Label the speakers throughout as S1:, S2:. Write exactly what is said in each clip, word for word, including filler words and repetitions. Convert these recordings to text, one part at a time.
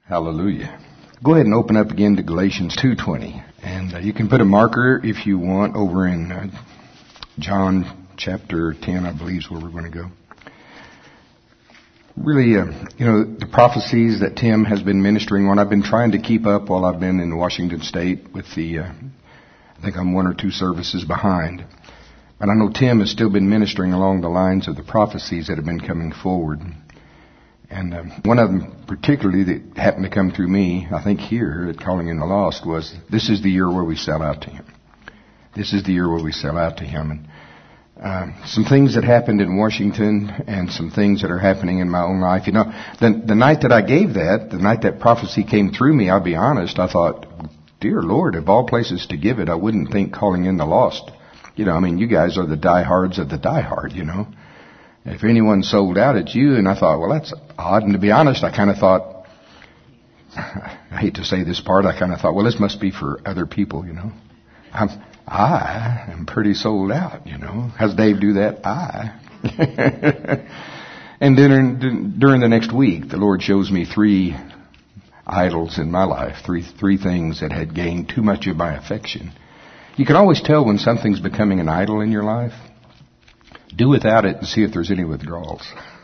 S1: Hallelujah. Go ahead and open up again to Galatians two twenty. And uh, you can put a marker if you want over in uh, John chapter ten, I believe is where we're going to go. Really, uh, you know, the prophecies that Tim has been ministering on, I've been trying to keep up while I've been in Washington State with the, uh, I think I'm one or two services behind. But I know Tim has still been ministering along the lines of the prophecies that have been coming forward. And uh, one of them particularly that happened to come through me, I think here at Calling in the Lost, was this is the year where we sell out to Him. This is the year where we sell out to Him. And uh, some things that happened in Washington and some things that are happening in my own life. You know, the, the night that I gave that, the night that prophecy came through me, I'll be honest, I thought, dear Lord, of all places to give it, I wouldn't think Calling in the Lost. You know, I mean, you guys are the diehards of the diehard, you know. If anyone sold out, it's you. And I thought, well, that's odd. And to be honest, I kind of thought, I hate to say this part, I kind of thought, well, this must be for other people, you know. I'm, I am pretty sold out, you know. How's Dave do that? I. And then during the next week, the Lord shows me three idols in my life, three three things that had gained too much of my affection. You can always tell when something's becoming an idol in your life. Do without it and see if there's any withdrawals.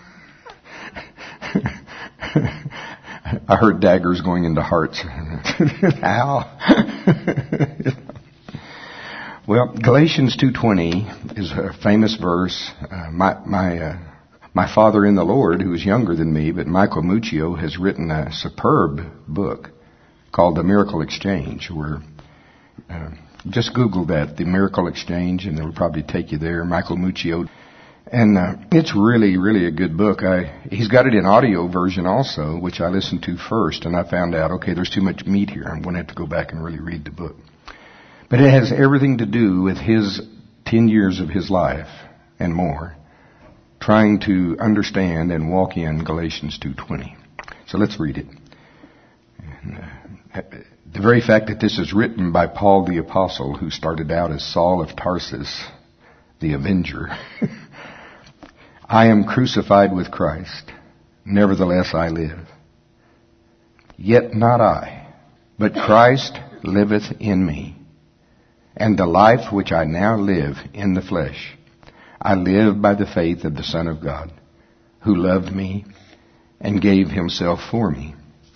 S1: I heard daggers going into hearts. Ow. Well, Galatians two twenty is a famous verse. Uh, my my uh, my father in the Lord, who is younger than me, but Michael Muccio, has written a superb book called The Miracle Exchange, where uh, just Google that, The Miracle Exchange, and it'll probably take you there. Michael Muccio. And uh, it's really, really a good book. I, he's got it in audio version also, which I listened to first, and I found out, okay, there's too much meat here. I'm going to have to go back and really read the book. But it has everything to do with his ten years of his life and more, trying to understand and walk in Galatians two twenty. So let's read it. And, uh, the very fact that this is written by Paul the Apostle, who started out as Saul of Tarsus, the Avenger. I am crucified with Christ. Nevertheless I live. Yet not I, but Christ liveth in me. And the life which I now live in the flesh, I live by the faith of the Son of God, who loved me and gave himself for me.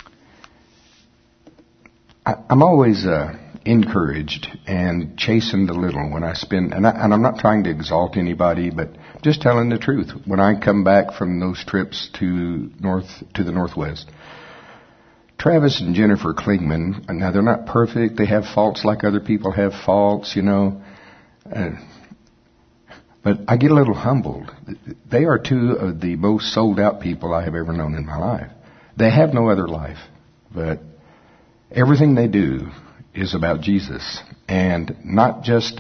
S1: I, I'm always uh, encouraged and chastened a little when I spend, and, I, and I'm not trying to exalt anybody, but just telling the truth. When I come back from those trips to north to the Northwest, Travis and Jennifer Klingman, now they're not perfect. They have faults like other people have faults, you know. Uh, but I get a little humbled. They are two of the most sold out people I have ever known in my life. They have no other life, but everything they do is about Jesus. And not just,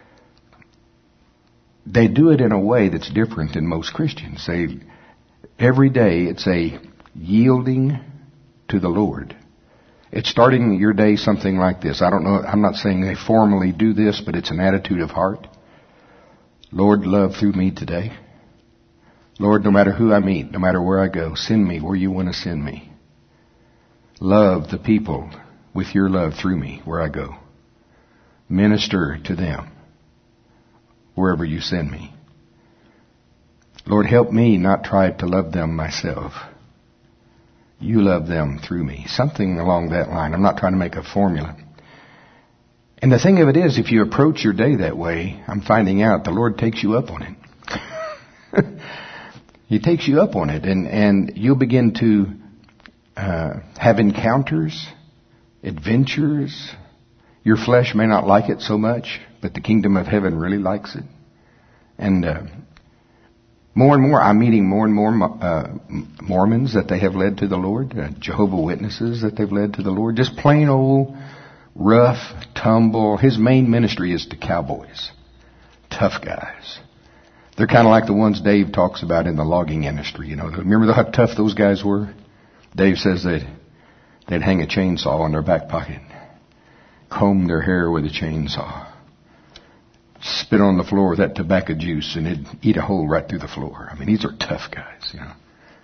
S1: they do it in a way that's different than most Christians. They, every day it's a yielding to the Lord. It's starting your day something like this. I don't know, I'm not saying they formally do this, but it's an attitude of heart. Lord, love through me today. Lord, no matter who I meet, no matter where I go, send me where you want to send me. Love the people with your love through me where I go. Minister to them wherever you send me. Lord, help me not try to love them myself. You love them through me. Something along that line. I'm not trying to make a formula. And the thing of it is, if you approach your day that way, I'm finding out the Lord takes you up on it. He takes you up on it, and, and you'll begin to uh, have encounters, adventures. Your flesh may not like it so much, but the kingdom of heaven really likes it. And uh, more and more, I'm meeting more and more uh, Mormons that they have led to the Lord, uh, Jehovah's Witnesses that they've led to the Lord. Just plain old rough, tumble. His main ministry is to cowboys, tough guys. They're kind of like the ones Dave talks about in the logging industry. You know, remember how tough those guys were? Dave says they'd, they'd hang a chainsaw in their back pocket, comb their hair with a chainsaw, spit on the floor with that tobacco juice, and it'd eat a hole right through the floor. I mean, these are tough guys, you know.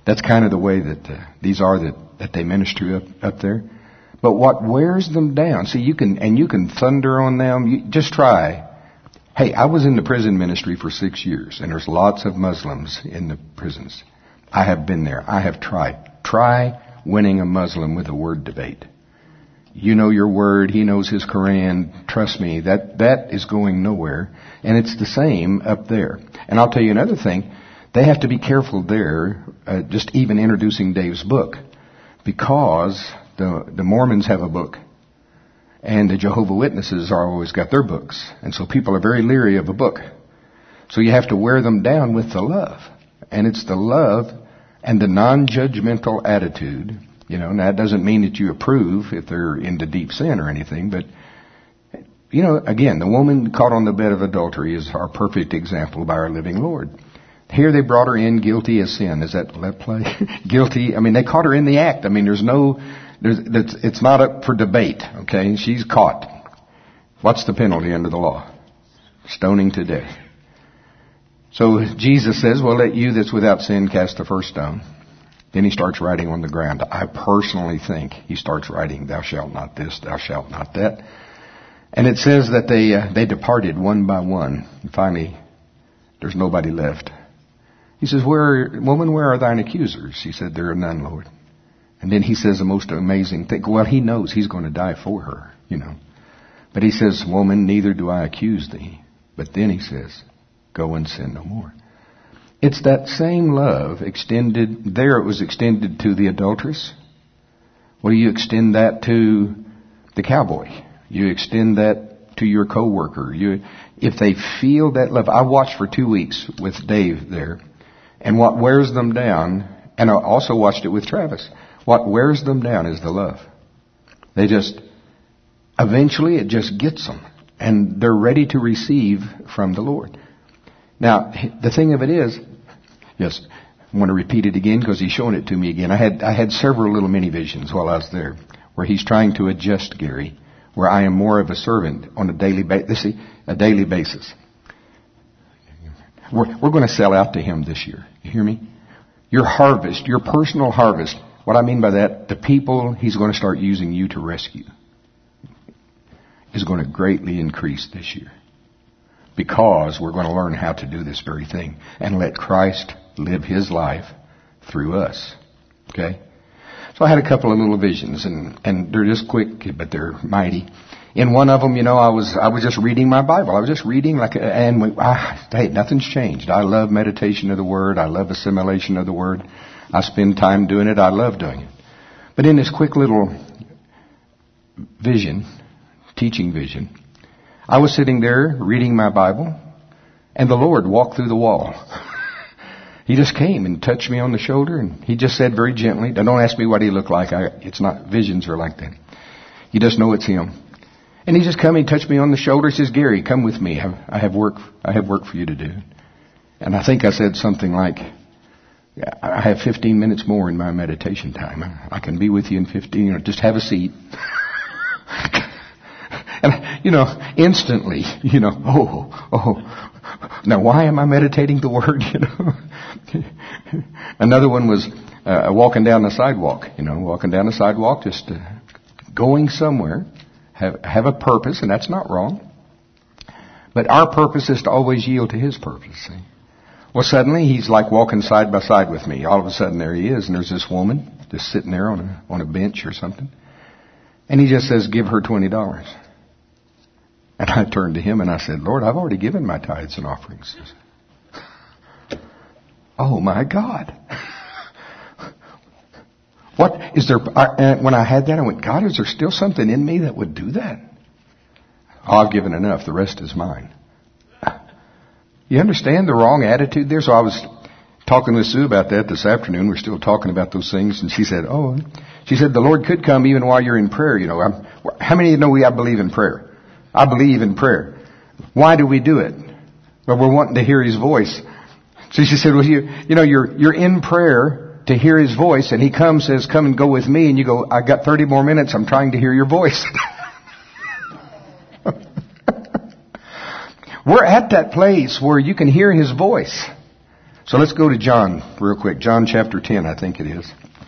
S1: That's kind of the way that uh, these are that, that they minister up, up there. But what wears them down, see, you can, and you can thunder on them. You, just try. Hey, I was in the prison ministry for six years, and there's lots of Muslims in the prisons. I have been there. I have tried. Try winning a Muslim with a word debate. You know your word. He knows his Quran. Trust me, that, that is going nowhere. And it's the same up there. And I'll tell you another thing. They have to be careful there, uh, just even introducing Dave's book, because the, the Mormons have a book. And the Jehovah's Witnesses are always got their books. And so people are very leery of a book. So you have to wear them down with the love. And it's the love and the non-judgmental attitude. You know, and that doesn't mean that you approve if they're into deep sin or anything, but, you know, again, the woman caught on the bed of adultery is our perfect example by our living Lord. Here they brought her in guilty of sin. Is that let play? Guilty. I mean, they caught her in the act. I mean, there's no, there's, it's, it's not up for debate, okay? She's caught. What's the penalty under the law? Stoning to death. So Jesus says, well, let you that's without sin cast the first stone. Then he starts writing on the ground. I personally think he starts writing, thou shalt not this, thou shalt not that. And it says that they uh, they departed one by one. And finally, there's nobody left. He says, "Where, woman, where are thine accusers?" He said, "There are none, Lord." And then he says the most amazing thing. Well, he knows he's going to die for her, you know. But he says, "Woman, neither do I accuse thee." But then he says, "Go and sin no more." It's that same love extended, there it was extended to the adulteress. Well, you extend that to the cowboy. You extend that to your coworker. You, if they feel that love, I watched for two weeks with Dave there, and what wears them down, and I also watched it with Travis, what wears them down is the love. They just, eventually it just gets them, and they're ready to receive from the Lord. Now, the thing of it is, yes, I want to repeat it again because he's showing it to me again. I had I had several little mini visions while I was there where he's trying to adjust Gary, where I am more of a servant on a daily basis. A daily basis. We're, we're going to sell out to him this year. You hear me? Your harvest, your personal harvest. What I mean by that, the people he's going to start using you to rescue is going to greatly increase this year. Because we're going to learn how to do this very thing and let Christ live his life through us. Okay? So I had a couple of little visions, and, and they're just quick, but they're mighty. In one of them, you know, I was I was just reading my Bible. I was just reading like, a, and we, ah, hey, nothing's changed. I love meditation of the Word. I love assimilation of the Word. I spend time doing it. I love doing it. But in this quick little vision, teaching vision, I was sitting there reading my Bible, and the Lord walked through the wall. He just came and touched me on the shoulder, and he just said very gently, don't ask me what he looked like. I, it's not, visions are like that. You just know it's him. And he just come and touched me on the shoulder. He says, "Gary, come with me. I have, I have work, I have work for you to do." And I think I said something like, "I have fifteen minutes more in my meditation time. I can be with you in fifteen, you know, just have a seat." And, you know, instantly, you know, oh, oh, now why am I meditating the Word, you know? Another one was uh, walking down the sidewalk, you know, walking down the sidewalk, just uh, going somewhere, have, have a purpose, and that's not wrong. But our purpose is to always yield to His purpose, see? Well, suddenly he's like walking side by side with me. All of a sudden there he is, and there's this woman just sitting there on a, on a bench or something. And he just says, "Give her twenty dollars. And I turned to him and I said, "Lord, I've already given my tithes and offerings." Oh my God. What is there? I, when I had that, I went, "God, is there still something in me that would do that?" Oh, I've given enough. The rest is mine. You understand the wrong attitude there? So I was talking with Sue about that this afternoon. We're still talking about those things. And she said, oh, she said, the Lord could come even while you're in prayer. You know, I'm, how many of you know we, I believe in prayer? I believe in prayer. Why do we do it? Well, we're wanting to hear His voice. So she said, well, you, you know, you're, you're in prayer to hear His voice, and He comes, says, "Come and go with me," and you go, "I got thirty more minutes. I'm trying to hear your voice." We're at that place where you can hear His voice. So let's go to John real quick. John chapter ten, I think it is.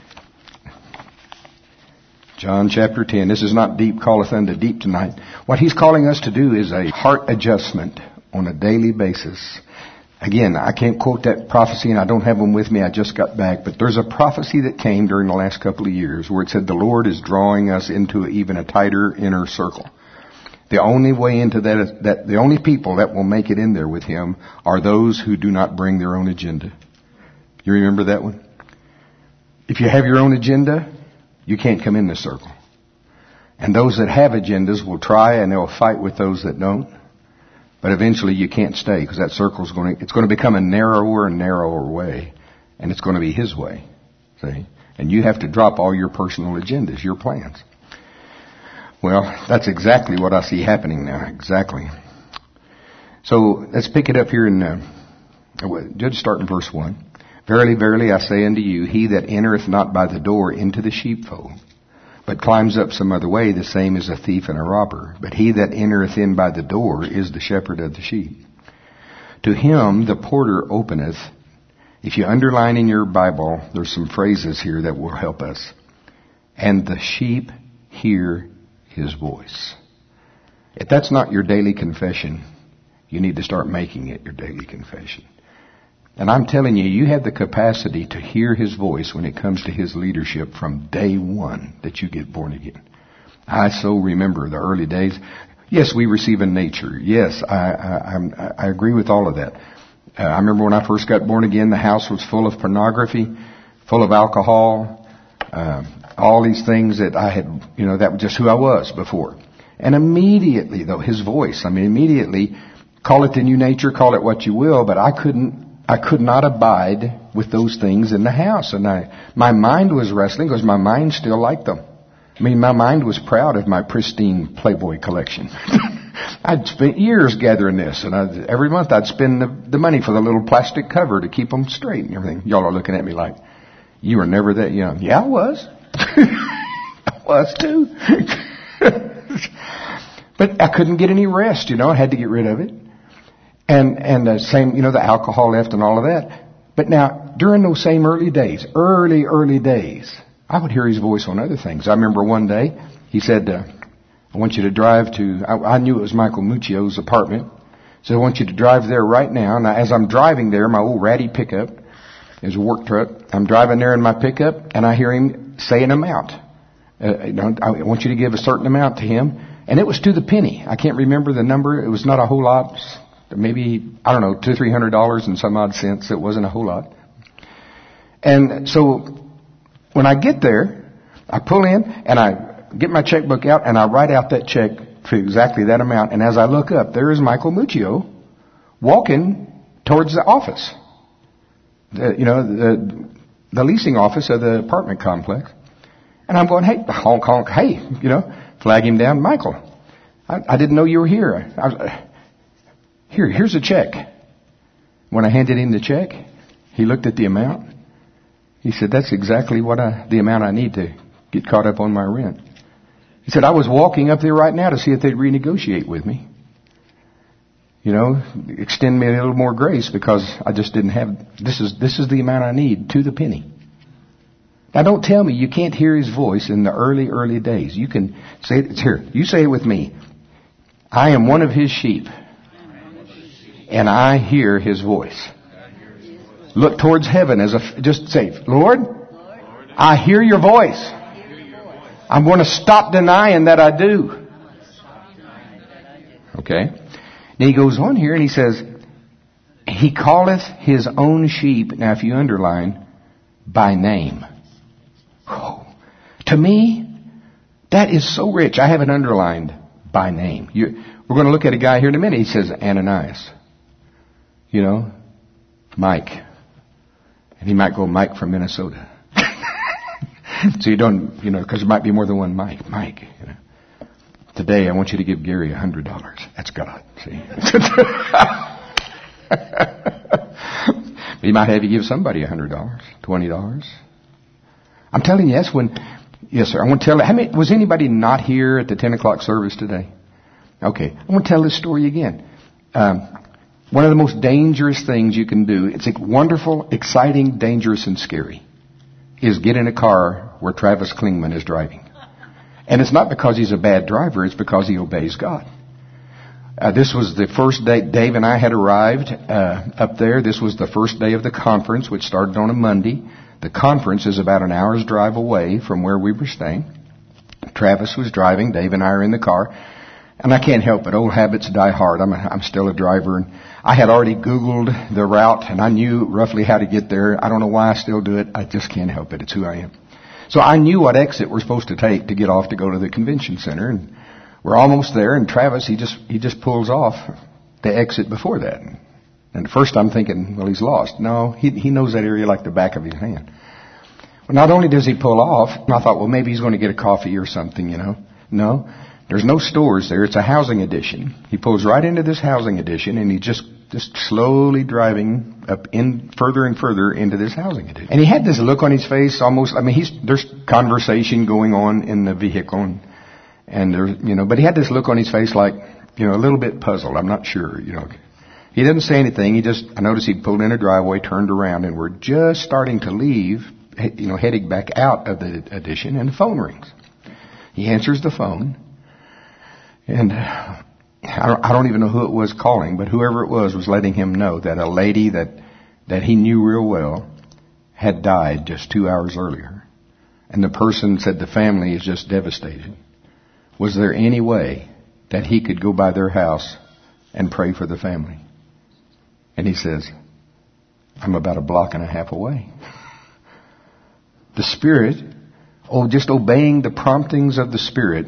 S1: John chapter ten. This is not deep calleth unto deep tonight. What he's calling us to do is a heart adjustment on a daily basis. Again, I can't quote that prophecy and I don't have them with me. I just got back. But there's a prophecy that came during the last couple of years where it said the Lord is drawing us into even a tighter inner circle. The only way into that, is that the only people that will make it in there with Him are those who do not bring their own agenda. You remember that one? If you have your own agenda, you can't come in this circle. And those that have agendas will try and they'll fight with those that don't. But eventually you can't stay because that circle is going to, it's going to become a narrower and narrower way. And it's going to be His way. See? And you have to drop all your personal agendas, your plans. Well, that's exactly what I see happening now. Exactly. So let's pick it up here in, uh, just start in verse one. Verily, verily, I say unto you, he that entereth not by the door into the sheepfold, but climbs up some other way, the same is a thief and a robber. But he that entereth in by the door is the shepherd of the sheep. To him the porter openeth. If you underline in your Bible, there's some phrases here that will help us. And the sheep hear His voice. If that's not your daily confession, you need to start making it your daily confession. And I'm telling you, you have the capacity to hear His voice when it comes to His leadership from day one that you get born again. I so remember the early days. Yes, we receive a nature. Yes, I, I, I, I agree with all of that. Uh, I remember when I first got born again, the house was full of pornography, full of alcohol, uh, all these things that I had, you know, that was just who I was before. And immediately, though, His voice, I mean, immediately, call it the new nature, call it what you will, but I couldn't, I could not abide with those things in the house. And I, my mind was wrestling because my mind still liked them. I mean, my mind was proud of my pristine Playboy collection. I'd spent years gathering this, and I, every month I'd spend the, the money for the little plastic cover to keep them straight and everything. Y'all are looking at me like, you were never that young. Yeah, I was. I was too. But I couldn't get any rest, you know. I had to get rid of it. And, and the same, you know, the alcohol left and all of that. But now, during those same early days, early, early days, I would hear His voice on other things. I remember one day, He said, uh, I want you to drive to, I, I knew it was Michael Muccio's apartment. So I want you to drive there right now. Now, as I'm driving there, my old ratty pickup, there's a work truck. I'm driving there in my pickup, and I hear Him say an amount. Uh, you know, I want you to give a certain amount to Him. And it was to the penny. I can't remember the number. It was not a whole lot. Maybe, I don't know, two or three hundred dollars and some odd cents. It wasn't a whole lot. And so when I get there, I pull in and I get my checkbook out and I write out that check for exactly that amount. And as I look up, there is Michael Muccio walking towards the office. The, you know, the, the leasing office of the apartment complex. And I'm going, hey, honk, honk, hey, you know, flag him down. Michael, I, I didn't know you were here. I was, Here, here's a check. When I handed him the check, he looked at the amount. He said, that's exactly what I, the amount I need to get caught up on my rent. He said, I was walking up there right now to see if they'd renegotiate with me. You know, extend me a little more grace because I just didn't have, this is, this is the amount I need to the penny. Now don't tell me you can't hear His voice in the early, early days. You can say it, it's here. You say it with me. I am one of His sheep. And I hear His voice. Look towards heaven as a, just say, Lord, I hear your voice. I'm going to stop denying that I do. Okay. Now he goes on here and he says, He calleth His own sheep. Now if you underline, by name. Oh, to me, that is so rich. I have it underlined by name. You, we're going to look at a guy here in a minute. He says, Ananias. You know, Mike. And he might go Mike from Minnesota. So you don't, you know, because there might be more than one Mike. Mike, you know. Today I want you to give Gary a hundred dollars. That's God, see. He might have you give somebody a hundred dollars, twenty dollars. I'm telling you, that's when, yes sir, I want to tell you, how many, was anybody not here at the ten o'clock service today? Okay, I want to tell this story again. Um, One of the most dangerous things you can do, it's wonderful, exciting, dangerous, and scary, is get in a car where Travis Klingman is driving. And it's not because he's a bad driver, it's because he obeys God. Uh, this was the first day Dave and I had arrived uh, up there. This was the first day of the conference, which started on a Monday. The conference is about an hour's drive away from where we were staying. Travis was driving. Dave and I are in the car. And I can't help it. Old habits die hard. I'm, a, I'm still a driver. And I had already Googled the route, and I knew roughly how to get there. I don't know why I still do it. I just can't help it. It's who I am. So I knew what exit we're supposed to take to get off to go to the convention center. And we're almost there, and Travis, he just he just pulls off the exit before that. And at first I'm thinking, well, he's lost. No, he he knows that area like the back of his hand. Well, not only does he pull off, I thought, well, maybe he's going to get a coffee or something, you know. No. There's no stores there. It's a housing addition. He pulls right into this housing addition, and he's just, just slowly driving up in further and further into this housing addition. And he had this look on his face almost, I mean, he's, there's conversation going on in the vehicle, and, and there's, you know, but he had this look on his face like, you know, a little bit puzzled. I'm not sure, you know. He didn't say anything. He just, I noticed he pulled in a driveway, turned around, and we're just starting to leave, you know, heading back out of the addition, and the phone rings. He answers the phone. And I don't, I don't even know who it was calling, but whoever it was was letting him know that a lady that, that he knew real well had died just two hours earlier. And the person said the family is just devastated. Was there any way that he could go by their house and pray for the family? And he says, I'm about a block and a half away. The Spirit, oh, just obeying the promptings of the Spirit,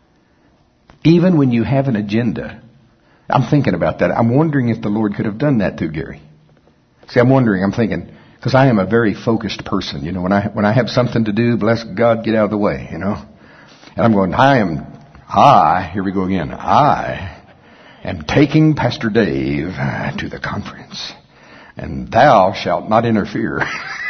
S1: even when you have an agenda. I'm thinking about that. I'm wondering if the Lord could have done that through Gary. See, I'm wondering, I'm thinking, because I am a very focused person. You know, when I when I have something to do, bless God, get out of the way, you know. And I'm going, I am, I, here we go again, I am taking Pastor Dave to the conference, and thou shalt not interfere.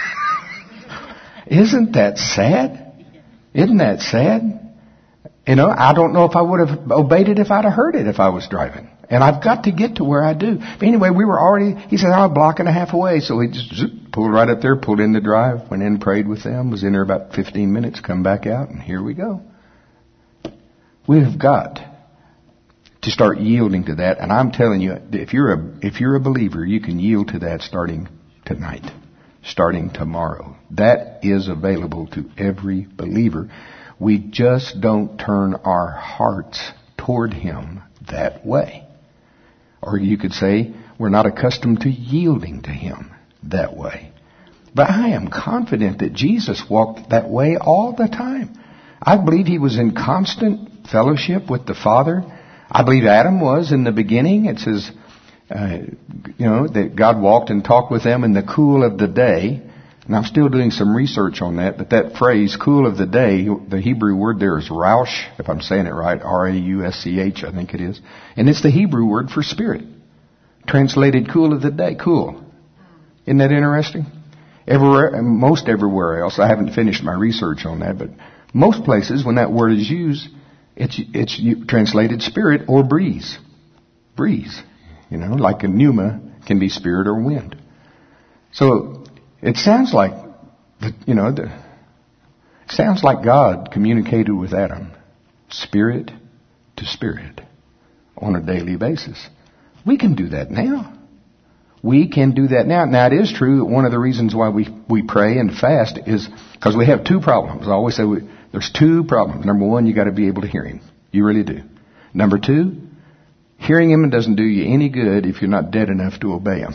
S1: Isn't that sad? Isn't that sad? You know, I don't know if I would have obeyed it if I'd have heard it if I was driving. And I've got to get to where I do. But anyway, we were already, he said, I'm a block and a half away. So he just zoop, pulled right up there, pulled in the drive, went in, prayed with them, was in there about fifteen minutes, come back out, and here we go. We have got to start yielding to that. And I'm telling you, if you're a, if you're a believer, you can yield to that starting tonight, starting tomorrow. That is available to every believer. We just don't turn our hearts toward Him that way. Or you could say, we're not accustomed to yielding to Him that way. But I am confident that Jesus walked that way all the time. I believe He was in constant fellowship with the Father. I believe Adam was in the beginning. It says, uh, you know, that God walked and talked with them in the cool of the day. And I'm still doing some research on that, but that phrase, cool of the day, the Hebrew word there is rausch, if I'm saying it right, R A U S C H, I think it is. And it's the Hebrew word for spirit. Translated cool of the day, cool. Isn't that interesting? Everywhere, most everywhere else, I haven't finished my research on that, but most places when that word is used, it's, it's translated spirit or breeze. Breeze. You know, like a pneuma can be spirit or wind. So, it sounds like, the, you know, the, it sounds like God communicated with Adam, spirit to spirit, on a daily basis. We can do that now. We can do that now. Now, it is true that one of the reasons why we, we pray and fast is because we have two problems. I always say we, there's two problems. Number one, you got to be able to hear Him. You really do. Number two, hearing Him doesn't do you any good if you're not dead enough to obey Him.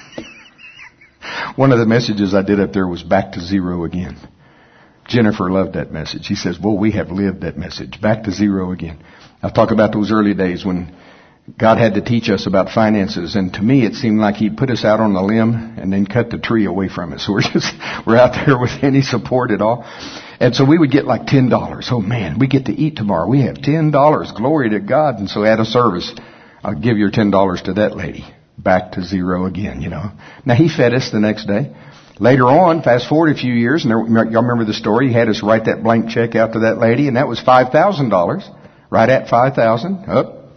S1: One of the messages I did up there was back to zero again. Jennifer loved that message. She says, well, we have lived that message. Back to zero again. I talk about those early days when God had to teach us about finances. And to me, it seemed like He'd put us out on a limb and then cut the tree away from us. So we're just, we're out there with any support at all. And so we would get like ten dollars. Oh man, we get to eat tomorrow. We have ten dollars. Glory to God. And so at a service, I'll give your ten dollars to that lady. Back to zero again, you know. Now, He fed us the next day. Later on, fast forward a few years, and there, y'all remember the story, He had us write that blank check out to that lady, and that was five thousand dollars. Right at five thousand dollars. Up,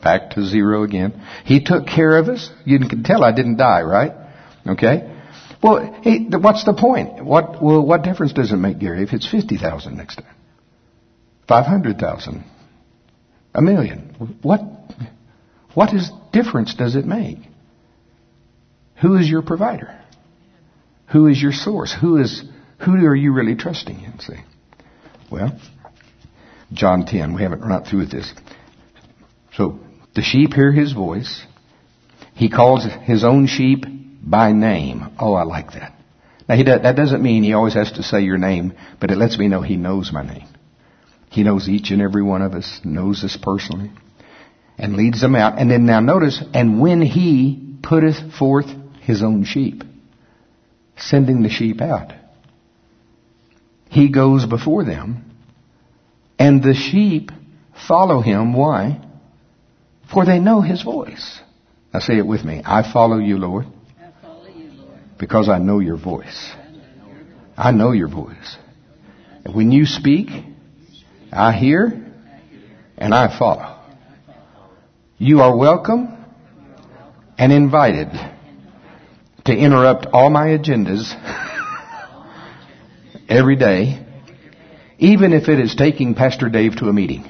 S1: back to zero again. He took care of us. You can tell I didn't die, right? Okay. Well, hey, what's the point? What, well, what difference does it make, Gary, if it's fifty thousand next time? five hundred thousand? A million? What, what is difference does it make? Who is your provider? Who is your source? Who is, who are you really trusting in? See? Well, John ten, we haven't run out through with this. So, the sheep hear his voice. He calls his own sheep by name. Oh, I like that. Now, he does, that doesn't mean he always has to say your name, but it lets me know he knows my name. He knows each and every one of us, knows us personally, and leads them out. And then now notice, and when he putteth forth his own sheep, sending the sheep out, he goes before them, and the sheep follow him. Why? For they know his voice. Now say it with me. I follow you, Lord. Because I know your voice. I know your voice. When you speak, I hear and I follow. You are welcome and invited to interrupt all my agendas every day, even if it is taking Pastor Dave to a meeting.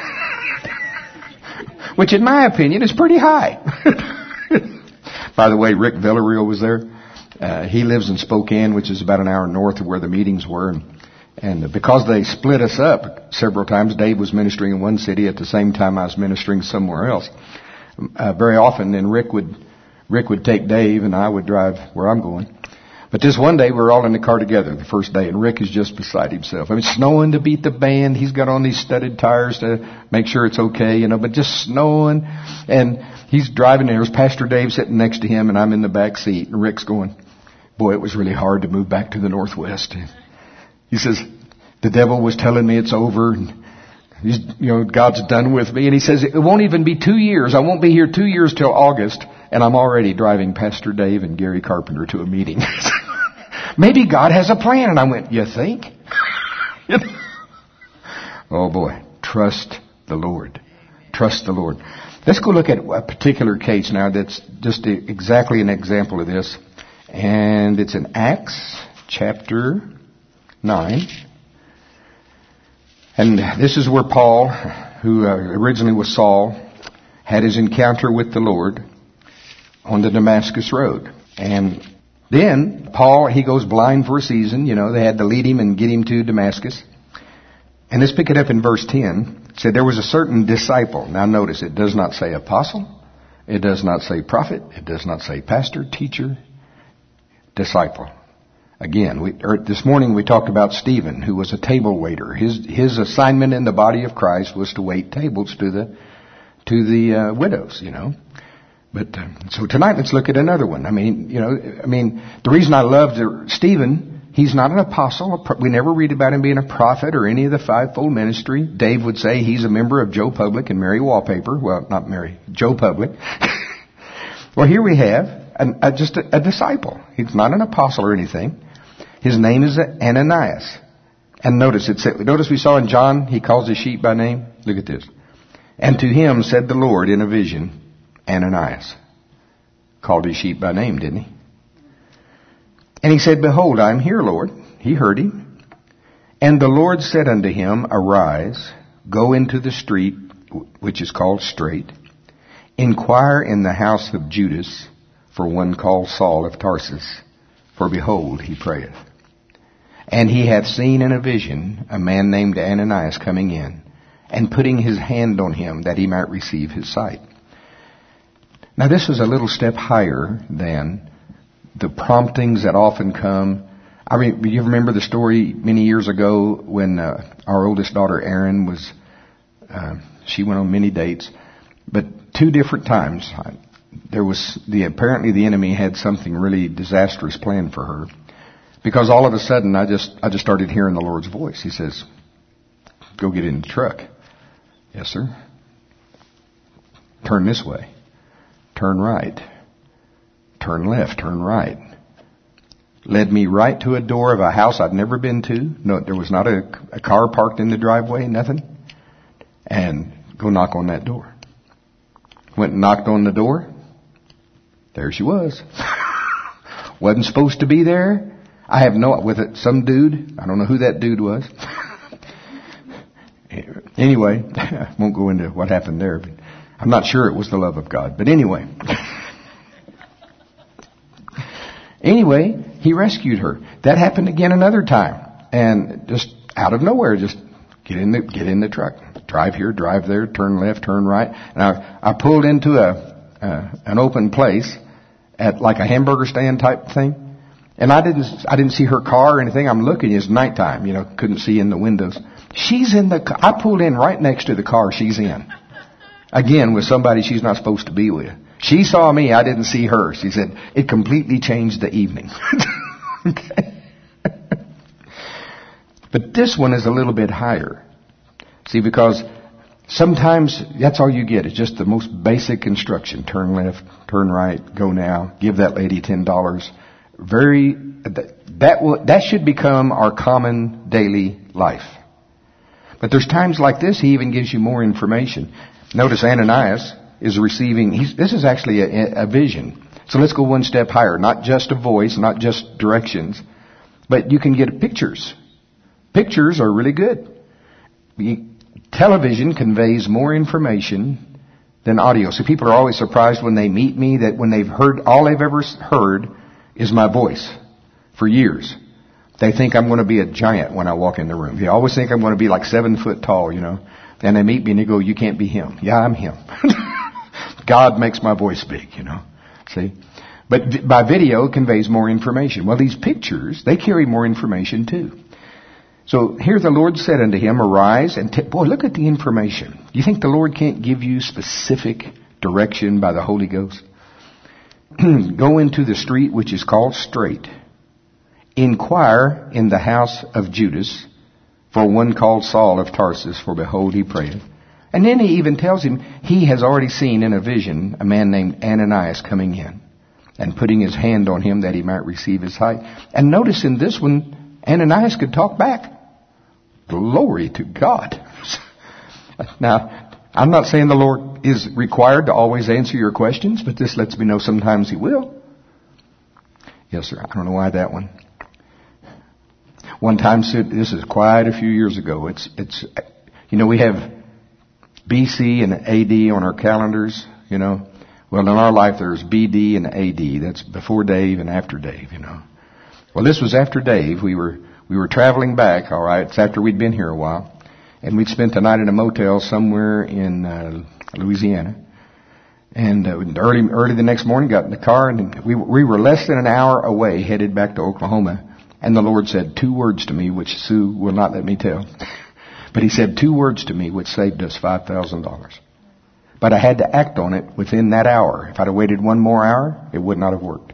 S1: Which in my opinion is pretty high. By the way, Rick Villarreal was there. Uh, he lives in Spokane, which is about an hour north of where the meetings were. And, and because they split us up several times, Dave was ministering in one city at the same time I was ministering somewhere else. Uh, very often, then Rick would, Rick would take Dave and I would drive where I'm going. But this one day we were all in the car together the first day, and Rick is just beside himself. I mean, it's snowing to beat the band. He's got on these studded tires to make sure it's okay, you know, but just snowing. And he's driving, and there's Pastor Dave sitting next to him, and I'm in the back seat. And Rick's going, boy, it was really hard to move back to the Northwest. He says, the devil was telling me it's over, and he's, you know, God's done with me. And he says, it won't even be two years. I won't be here two years till August, and I'm already driving Pastor Dave and Gary Carpenter to a meeting. Maybe God has a plan. And I went, you think? Oh boy, trust the Lord. Trust the Lord. Let's go look at a particular case now that's just exactly an example of this. And it's in Acts chapter nine. And this is where Paul, who uh, originally was Saul, had his encounter with the Lord on the Damascus Road. And then Paul, he goes blind for a season. You know, they had to lead him and get him to Damascus. And let's pick it up in verse ten. It said there was a certain disciple. Now notice, it does not say apostle. It does not say prophet. It does not say pastor, teacher, disciple. Again, we, er, this morning we talked about Stephen, who was a table waiter. His his assignment in the body of Christ was to wait tables to the to the uh, widows, you know. But uh, so tonight, let's look at another one. I mean, you know, I mean, the reason I loved Stephen, he's not an apostle. We never read about him being a prophet or any of the fivefold ministry. Dave would say he's a member of Joe Public and Mary Wallpaper. Well, not Mary, Joe Public. Well, here we have an, a, just a, a disciple. He's not an apostle or anything. His name is Ananias. And notice it said, notice we saw in John, he calls his sheep by name. Look at this. And to him said the Lord in a vision, Ananias. Called his sheep by name, didn't he? And he said, behold, I am here, Lord. He heard him. And the Lord said unto him, arise, go into the street, which is called Straight. Inquire in the house of Judas for one called Saul of Tarsus. For behold, he prayeth. And he hath seen in a vision a man named Ananias coming in, and putting his hand on him that he might receive his sight. Now this is a little step higher than the promptings that often come. I mean, you remember the story many years ago when uh, our oldest daughter Erin was, uh, she went on many dates, but two different times there was the apparently the enemy had something really disastrous planned for her, because all of a sudden I just I just started hearing the Lord's voice. He says, "Go get in the truck." Yes, sir. Turn this way. Turn right. Turn left. Turn right. Led me right to a door of a house I'd never been to. No, there was not a, a car parked in the driveway, nothing. And go knock on that door. Went and knocked on the door. There she was. Wasn't supposed to be there. I have no, with it, some dude. I don't know who that dude was. Anyway, I won't go into what happened there. But I'm not sure it was the love of God. But anyway. Anyway, he rescued her. That happened again another time. And just out of nowhere, just get in the, get in the truck. Drive here, drive there, turn left, turn right. And I, I pulled into a, uh, an open place at like a hamburger stand type thing. And I didn't, I didn't see her car or anything. I'm looking, it's nighttime, you know, couldn't see in the windows. She's in the, I pulled in right next to the car she's in. Again, with somebody she's not supposed to be with. She saw me, I didn't see her. She said, it completely changed the evening. Okay. But this one is a little bit higher. See, because sometimes that's all you get. It's just the most basic instruction. Turn left, turn right, go now, give that lady ten dollars. Very, that, that, will, that should become our common daily life. But there's times like this, he even gives you more information. Notice Ananias is receiving, he's, this is actually a, a vision. So let's go one step higher. Not just a voice, not just directions, but you can get pictures. Pictures are really good. Television conveys more information than audio. So people are always surprised when they meet me that when they've heard, all they've ever heard is my voice for years. They think I'm going to be a giant when I walk in the room. They always think I'm going to be like seven foot tall, you know. And they meet me and they go, you can't be him. Yeah, I'm him. God makes my voice big, you know. See? But by video, it conveys more information. Well, these pictures, they carry more information too. So here the Lord said unto him, arise and t- boy, look at the information. You think the Lord can't give you specific direction by the Holy Ghost? Go into the street which is called Straight. Inquire in the house of Judas for one called Saul of Tarsus, for behold, he prayeth. And then he even tells him he has already seen in a vision a man named Ananias coming in and putting his hand on him that he might receive his sight. And notice in this one, Ananias could talk back. Glory to God. Now, I'm not saying the Lord is required to always answer your questions, but this lets me know sometimes he will. Yes, sir. I don't know why that one. One time, this is quite a few years ago. It's, it's, you know, we have B C and A D on our calendars, you know. Well, in our life, there's B D and A D. That's before Dave and after Dave, you know. Well, this was after Dave. We were, we were traveling back, all right. It's after we'd been here a while. And we'd spent the night in a motel somewhere in, uh, Louisiana. And, uh, early, early the next morning, got in the car and we, we were less than an hour away, headed back to Oklahoma. And the Lord said two words to me, which Sue will not let me tell. But he said two words to me, which saved us five thousand dollars. But I had to act on it within that hour. If I'd have waited one more hour, it would not have worked.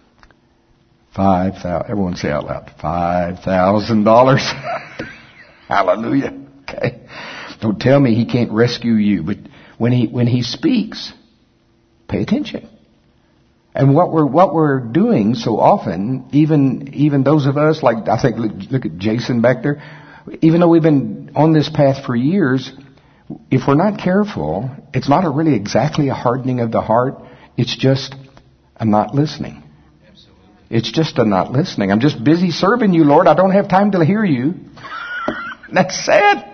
S1: Five thousand, everyone say out loud, five thousand dollars. Hallelujah. Okay. Don't tell me he can't rescue you, but when he, when he speaks, pay attention. And what we're, what we're doing so often, even, even those of us, like, I think, look, look at Jason back there, even though we've been on this path for years, if we're not careful, it's not a really exactly a hardening of the heart. It's just a not listening. Absolutely. It's just a not listening. I'm just busy serving you, Lord. I don't have time to hear you. That's sad.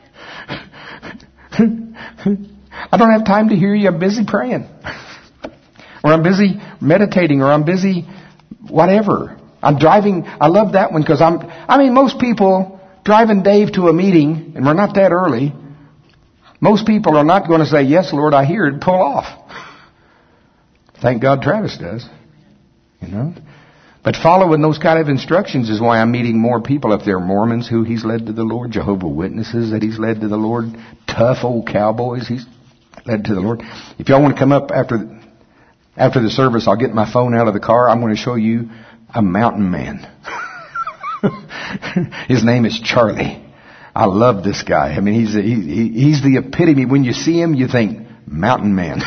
S1: I don't have time to hear you. I'm busy praying. Or I'm busy meditating, or I'm busy whatever. I'm driving. I love that one because I'm, I mean, most people driving Dave to a meeting, and we're not that early, most people are not going to say, yes, Lord, I hear it, pull off. Thank God Travis does. You know? But following those kind of instructions is why I'm meeting more people. If they're Mormons who he's led to the Lord, Jehovah's Witnesses that he's led to the Lord, tough old cowboys he's led to the Lord. If y'all want to come up after after the service, I'll get my phone out of the car. I'm going to show you a mountain man. His name is Charlie. I love this guy. I mean, he's a, he, he's the epitome. When you see him, you think mountain man.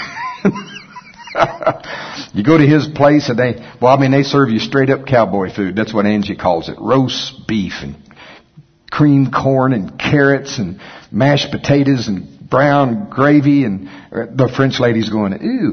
S1: You go to his place and they, well, I mean, they serve you straight up cowboy food. That's what Angie calls it. Roast beef and creamed corn and carrots and mashed potatoes and brown gravy, and the French lady's going, ooh.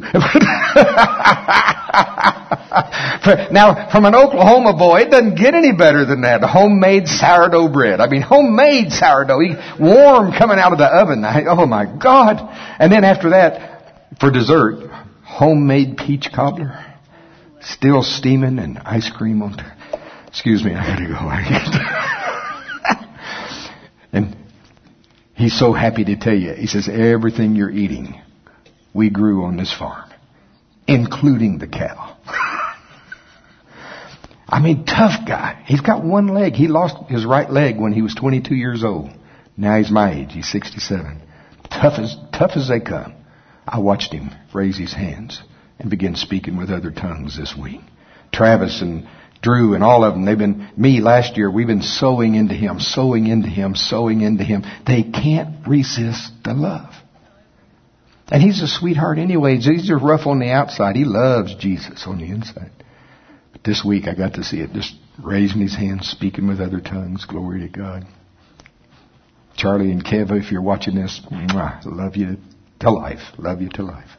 S1: Now, from an Oklahoma boy, it doesn't get any better than that. Homemade sourdough bread. I mean, homemade sourdough. Warm coming out of the oven. Oh my God. And then after that, for dessert, homemade peach cobbler. Still steaming, and ice cream on top. Excuse me, I gotta go. And he's so happy to tell you. He says, everything you're eating, we grew on this farm, including the cow. I mean, tough guy. He's got one leg. He lost his right leg when he was twenty-two years old. Now he's my age. He's sixty-seven. Tough as, tough as they come. I watched him raise his hands and begin speaking with other tongues this week. Travis and Drew and all of them, they've been, me last year, we've been sowing into him, sowing into him, sowing into him. They can't resist the love. And he's a sweetheart anyways. He's just rough on the outside. He loves Jesus on the inside. But this week I got to see it, just raising his hands, speaking with other tongues. Glory to God. Charlie and Keva, if you're watching this, mwah, love you to life. Love you to life.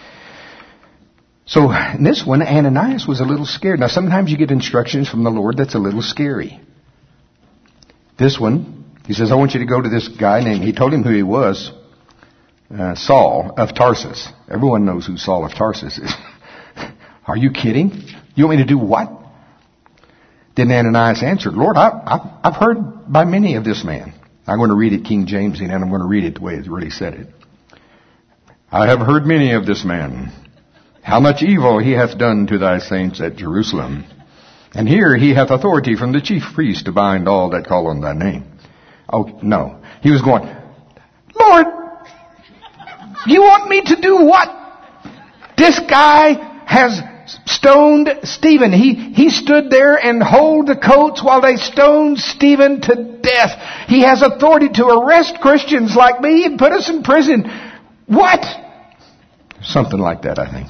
S1: So in this one, Ananias was a little scared. Now sometimes you get instructions from the Lord that's a little scary. This one, he says, I want you to go to this guy named, he told him who he was, uh, Saul of Tarsus. Everyone knows who Saul of Tarsus is. Are you kidding? You want me to do what? Then Ananias answered, Lord, I, I, I've heard by many of this man. I'm going to read it King James, and I'm going to read it the way it really said it. I have heard many of this man, how much evil he hath done to thy saints at Jerusalem. And here he hath authority from the chief priest to bind all that call on thy name. Oh, no. He was going, Lord, you want me to do what? This guy has stoned Stephen. He, he stood there and hold the coats while they stoned Stephen to death. He has authority to arrest Christians like me and put us in prison. What? Something like that, I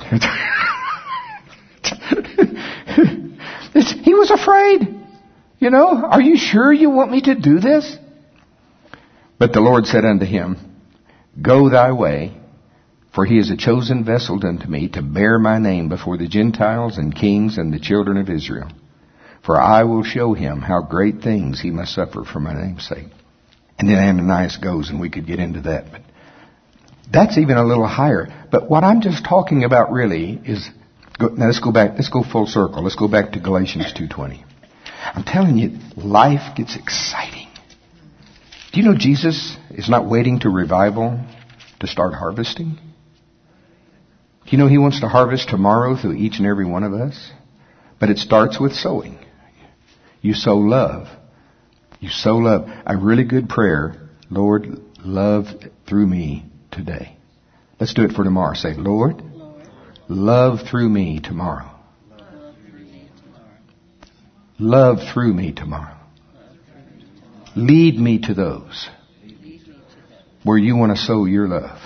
S1: think. He was afraid. You know, are you sure you want me to do this? But the Lord said unto him, Go thy way, for he is a chosen vessel unto me to bear my name before the Gentiles and kings and the children of Israel. For I will show him how great things he must suffer for my name's sake. And then Ananias goes, and we could get into that, but that's even a little higher. But what I'm just talking about really is, now let's go back, let's go full circle. Let's go back to Galatians two twenty. I'm telling you, life gets exciting. Do you know Jesus is not waiting to revival to start harvesting? Do you know he wants to harvest tomorrow through each and every one of us? But it starts with sowing. You sow love. You sow love. A really good prayer, Lord, love through me today. Let's do it for tomorrow. Say, Lord, Lord, love through me tomorrow. Love through me tomorrow. Love through me tomorrow. Lead me to those where you want to sow your love.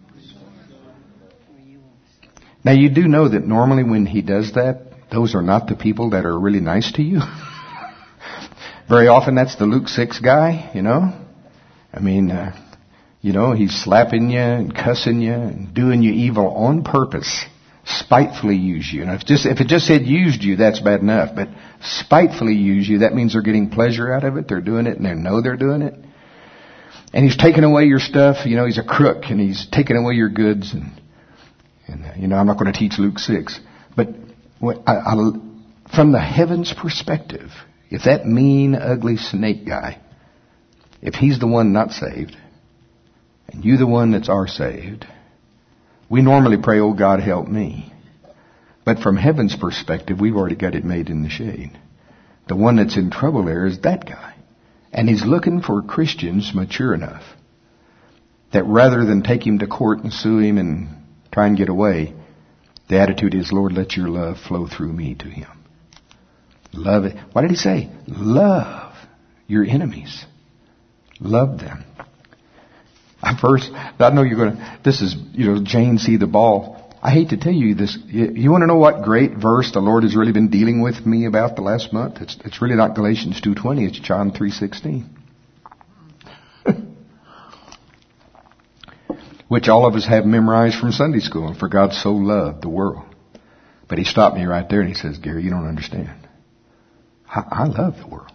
S1: Now you do know that normally when he does that, those are not the people that are really nice to you. Very often that's the Luke six guy, you know. I mean, uh, You know, he's slapping you and cussing you and doing you evil on purpose. Spitefully use you. And if just if it just said used you, that's bad enough. But spitefully use you, that means they're getting pleasure out of it. They're doing it and they know they're doing it. And he's taking away your stuff. You know, he's a crook and he's taking away your goods. And, and uh, you know, I'm not going to teach Luke six. But what, I, I, from the heavens perspective, if that mean, ugly snake guy, if he's the one not saved, and you the one that's are saved, we normally pray, oh God, help me. But from heaven's perspective, we've already got it made in the shade. The one that's in trouble there is that guy. And he's looking for Christians mature enough that rather than take him to court and sue him and try and get away, the attitude is, Lord, let your love flow through me to him. Love it. What did he say? Love your enemies. Love them. I first, I know you're going to, this is, you know, Jane see the ball. I hate to tell you this. You, you want to know what great verse the Lord has really been dealing with me about the last month? It's, it's really not Galatians two twenty. It's John three sixteen. which all of us have memorized from Sunday school. And for God so loved the world. But he stopped me right there and he says, Gary, you don't understand. I, I love the world.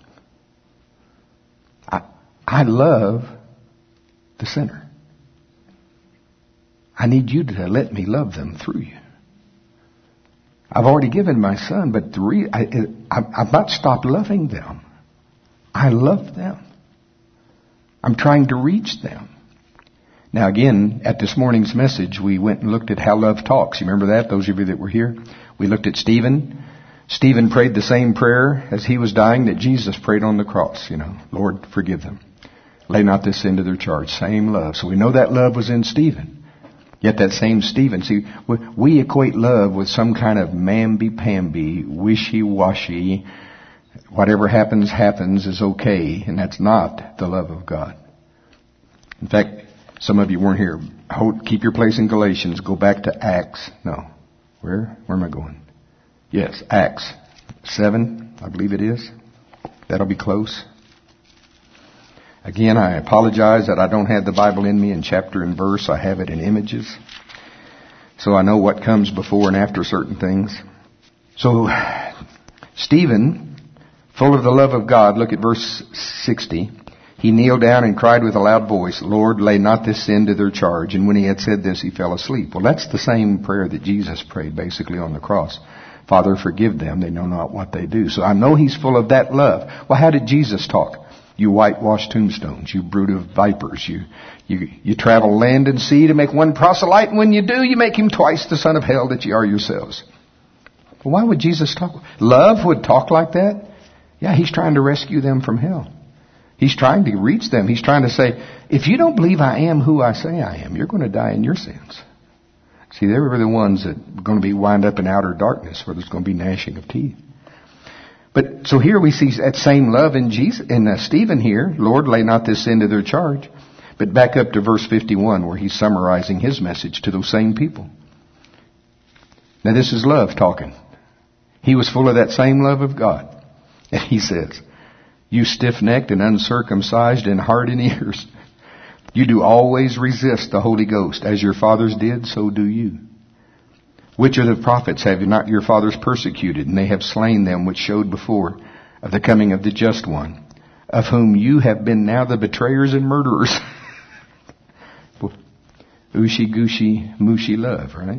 S1: I, I love the sinner. I need you to let me love them through you. I've already given my son, but the re- I, I, I've not stopped loving them. I love them. I'm trying to reach them. Now again, at this morning's message, we went and looked at how love talks. You remember that, those of you that were here? We looked at Stephen. Stephen prayed the same prayer as he was dying that Jesus prayed on the cross. You know, Lord, forgive them. Lay not this sin to their charge. Same love. So we know that love was in Stephen. Yet that same Stephen, see, we equate love with some kind of mamby-pamby, wishy-washy, whatever happens, happens is okay. And that's not the love of God. In fact, some of you weren't here. Hold, keep your place in Galatians. Go back to Acts. No. Where? Where am I going? Yes, Acts seven, I believe it is. That'll be close. Again, I apologize that I don't have the Bible in me in chapter and verse. I have it in images. So I know what comes before and after certain things. So, Stephen, full of the love of God, look at verse sixty. He kneeled down and cried with a loud voice, Lord, lay not this sin to their charge. And when he had said this, he fell asleep. Well, that's the same prayer that Jesus prayed basically on the cross. Father, forgive them. They know not what they do. So I know he's full of that love. Well, how did Jesus talk? You whitewashed tombstones, you brood of vipers. You, you, you travel land and sea to make one proselyte. And when you do, you make him twice the son of hell that you are yourselves. Well, why would Jesus talk? Love would talk like that? Yeah, he's trying to rescue them from hell. He's trying to reach them. He's trying to say, if you don't believe I am who I say I am, you're going to die in your sins. See, they were the ones that are going to be wind up in outer darkness where there's going to be gnashing of teeth. But so here we see that same love in Jesus, in uh, Stephen here. Lord, lay not this sin to their charge. But back up to verse fifty-one where he's summarizing his message to those same people. Now this is love talking. He was full of that same love of God. And he says, you stiff-necked and uncircumcised in heart and ears, you do always resist the Holy Ghost. As your fathers did, so do you. Which of the prophets have not your fathers persecuted? And they have slain them which showed before of the coming of the just one, of whom you have been now the betrayers and murderers. Ooshy, gooshy, mushy love, right?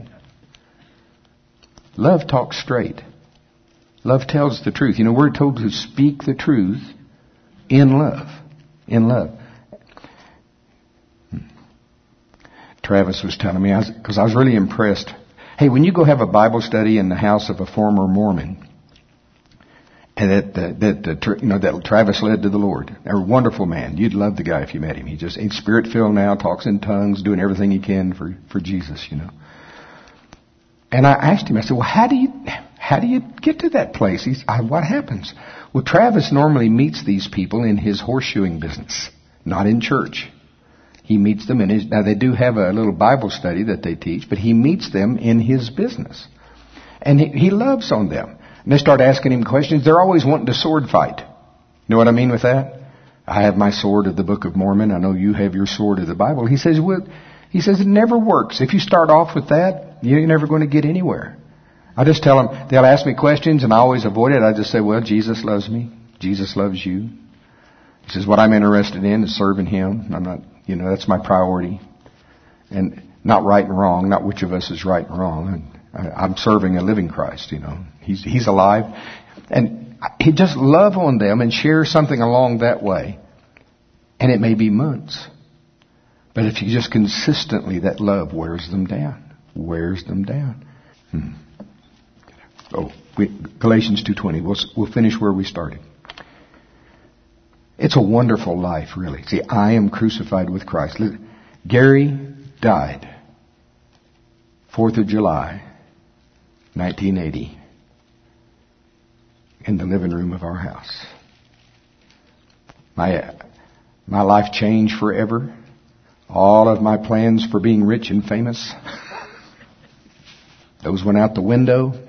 S1: Love talks straight. Love tells the truth. You know, we're told to speak the truth in love. In love. Travis was telling me, because I, I was really impressed. Hey, when you go have a Bible study in the house of a former Mormon, and that that, that you know that Travis led to the Lord, a wonderful man. You'd love the guy if you met him. He just he's spirit filled now, talks in tongues, doing everything he can for for Jesus, you know. And I asked him, I said, well, how do you how do you get to that place? He's, I, what happens? Well, Travis normally meets these people in his horseshoeing business, not in church. He meets them in his, now they do have a little Bible study that they teach, but he meets them in his business. And he, he loves on them. And they start asking him questions. They're always wanting to sword fight. You know what I mean with that? I have my sword of the Book of Mormon. I know you have your sword of the Bible. He says, well, he says it never works. If you start off with that, you're never going to get anywhere. I just tell them, they'll ask me questions and I always avoid it. I just say, well, Jesus loves me. Jesus loves you. He says, what I'm interested in is serving him. I'm not, you know, that's my priority. And not right and wrong, not which of us is right and wrong. And I, I'm serving a living Christ, you know. He's, he's alive. And he just love on them and share something along that way. And it may be months. But if you just consistently, that love wears them down. Wears them down. Hmm. Oh, we, Galatians two twenty. We'll, we'll finish where we started. It's a wonderful life, really. See, I am crucified with Christ. Gary died fourth of July, nineteen eighty, in the living room of our house. My, my life changed forever. All of my plans for being rich and famous, those went out the window.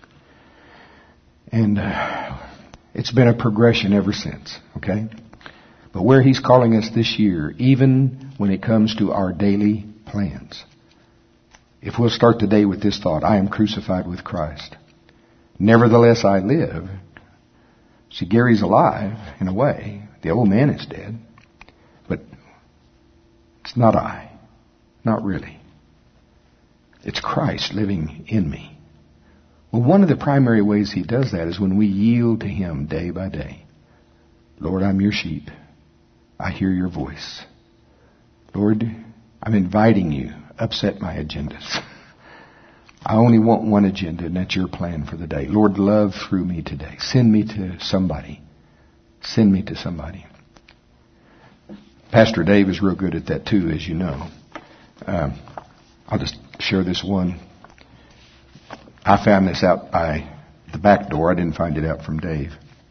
S1: And uh, it's been a progression ever since, okay? But where he's calling us this year, even when it comes to our daily plans. If we'll start the day with this thought, I am crucified with Christ. Nevertheless I live. See, Gary's alive in a way. The old man is dead. But it's not I. Not really. It's Christ living in me. Well, one of the primary ways he does that is when we yield to him day by day. Lord, I'm your sheep. I hear your voice. Lord, I'm inviting you. Upset my agendas. I only want one agenda, and that's your plan for the day. Lord, love through me today. Send me to somebody. Send me to somebody. Pastor Dave is real good at that too, as you know. Um, I'll just share this one. I found this out by the back door. I didn't find it out from Dave.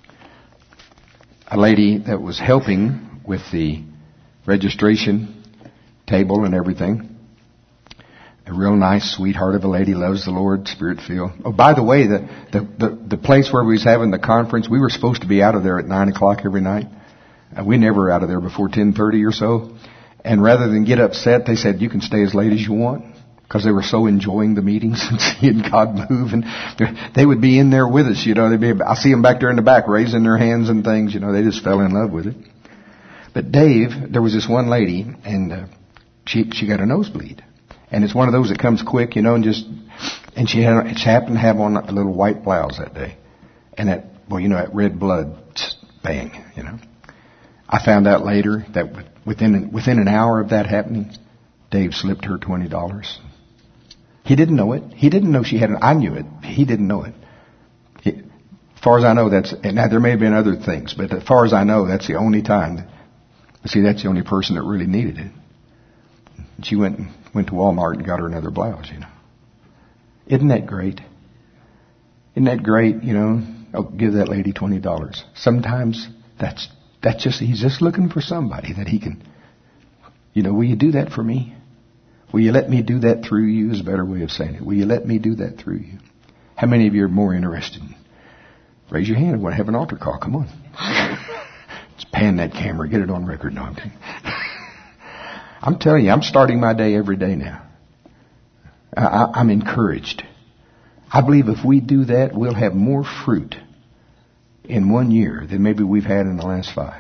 S1: A lady that was helping with the registration table and everything. A real nice sweetheart of a lady, loves the Lord, Spirit-filled. Oh, by the way, the, the, the, the place where we was having the conference, we were supposed to be out of there at nine o'clock every night. Uh, we never were out of there before ten thirty or so. And rather than get upset, they said, you can stay as late as you want. Because they were so enjoying the meetings and seeing God move. And they would be in there with us, you know. They'd be, I see them back there in the back raising their hands and things, you know. They just fell in love with it. But Dave, there was this one lady, and uh, she she got a nosebleed. And it's one of those that comes quick, you know, and just, and she had, she happened to have on a little white blouse that day. And that, well, you know, that red blood, bang, you know. I found out later that within, within an hour of that happening, Dave slipped her twenty dollars. He didn't know it. He didn't know she had it. I knew it. He didn't know it. He, as far as I know, that's, and now there may have been other things, but as far as I know, that's the only time. See, that's the only person that really needed it. She went went to Walmart and got her another blouse, you know. Isn't that great? Isn't that great, you know? Oh, give that lady twenty dollars. Sometimes that's, that's just, he's just looking for somebody that he can, you know, will you do that for me? Will you let me do that through you is a better way of saying it. Will you let me do that through you? How many of you are more interested? Raise your hand. I want to have an altar call. Come on. Let's pan that camera. Get it on record. No, I'm kidding. I'm telling you, I'm starting my day every day now. I, I'm encouraged. I believe if we do that, we'll have more fruit in one year than maybe we've had in the last five.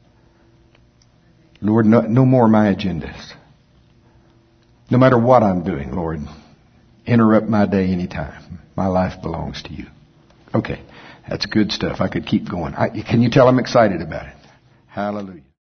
S1: Lord, no, no more of my agendas. No matter what I'm doing, Lord, interrupt my day anytime. My life belongs to you. Okay, that's good stuff. I could keep going. I, can you tell I'm excited about it? Hallelujah.